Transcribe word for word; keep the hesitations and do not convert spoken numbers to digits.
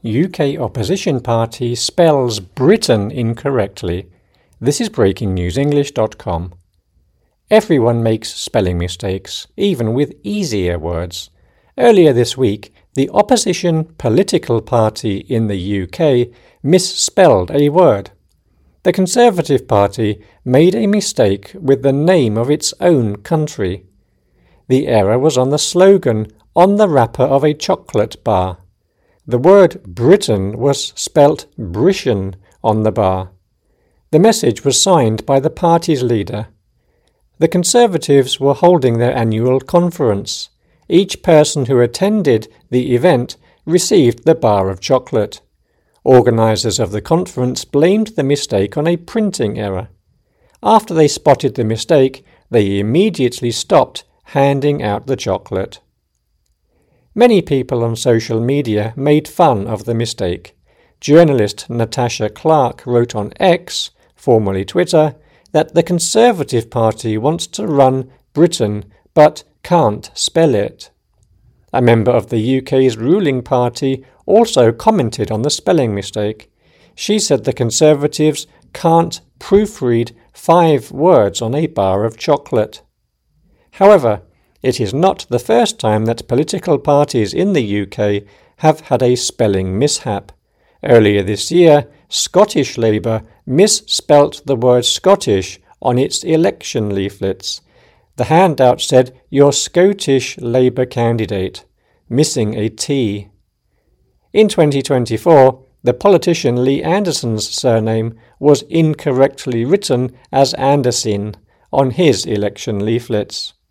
U K opposition party spells Britain incorrectly. This is breaking news english dot com. Everyone makes spelling mistakes, even with easier words. Earlier this week, the opposition political party in the U K misspelled a word. The Conservative Party made a mistake with the name of its own country. The error was on the slogan on the wrapper of a chocolate bar. The word Britain was spelt Brishan on the bar. The message was signed by the party's leader. The Conservatives were holding their annual conference. Each person who attended the event received the bar of chocolate. Organisers of the conference blamed the mistake on a printing error. After they spotted the mistake, they immediately stopped handing out the chocolate. Many people on social media made fun of the mistake. Journalist Natasha Clark wrote on X, formerly Twitter, that the Conservative Party wants to run Britain but can't spell it. A member of the U K's ruling party also commented on the spelling mistake. She said the Conservatives can't proofread five words on a bar of chocolate. However, it is not the first time that political parties in the U K have had a spelling mishap. Earlier this year, Scottish Labour misspelt the word Scottish on its election leaflets. The handout said, "Your Scottish Labour candidate," missing a T. In twenty twenty-four, the politician Lee Anderson's surname was incorrectly written as Anderson on his election leaflets.